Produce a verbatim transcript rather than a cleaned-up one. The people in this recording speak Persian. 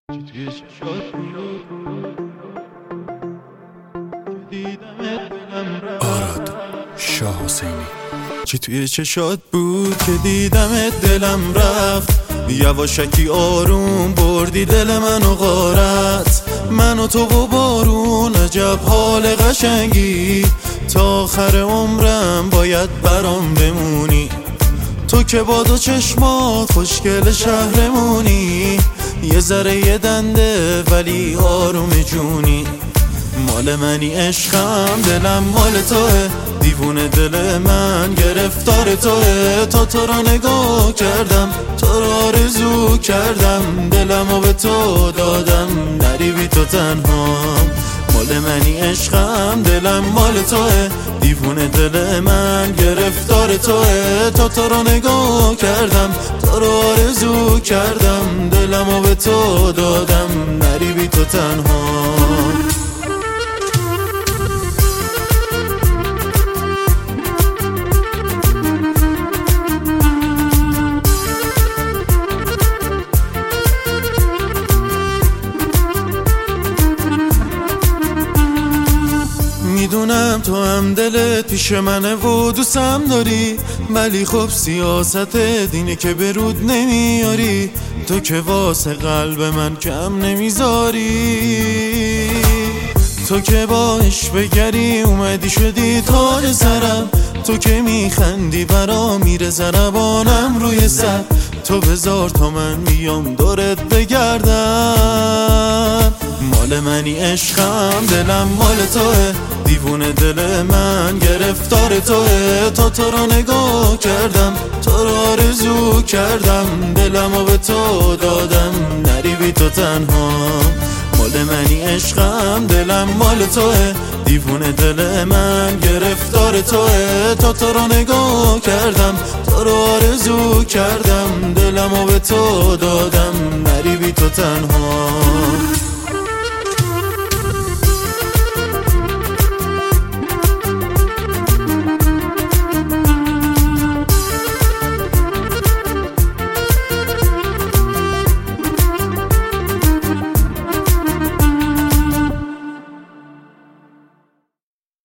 چی توی چشات بود که دیدمت دلم رفت. آراد شاه حسینی. چی توی چشات بود که دیدمت دلم رفت. یواشکی آروم بردی دل منو غارت، من و تو و بارون عجب حال قشنگی. تا آخر عمرم باید برام بمونی، تو که با دو چشمات خوشگل شهرمونی. یه ذره یه دنده ولی آروم جونی. مال منی عشقم، دلم مال توه، دیوونه دل من گرفتار توه. تا تو را نگاه کردم، تو را آرزو کردم، دلمو به تو دادم، نری بی تو تنهام. مال منی عشقم، دلم مال توه، دیوونه دل من گرفتار توه. تا تو را نگاه کردم، تو را آرزو کردم، دلمو به تو دادم، نری بی تو تنهام. میدونم تو هم دلت پیش منه و دوستم داری، ولی خب سیاست دینه که به رود نمیاری. تو که واسه قلب من کم نمیذاری، تو که باش بگری اومدی شدی تاج سرم. تو که میخندی برا میره ضربانم روی سر. تو بذار تا من بیام دورت بگردم. مال منی عشقم، دلم مال توه، دیوونه دل من گرفتار توه. تا تو را نگاه کردم، تو را آرزو کردم، دلمو به تو دادم، نری بی تو تنها. مال منی عشقم، دلم مال توه، دیوونه دل من گرفتار توه. تا تو را نگاه کردم، تو را آرزو کردم، دلمو به تو دادم، نری بی تو تنها.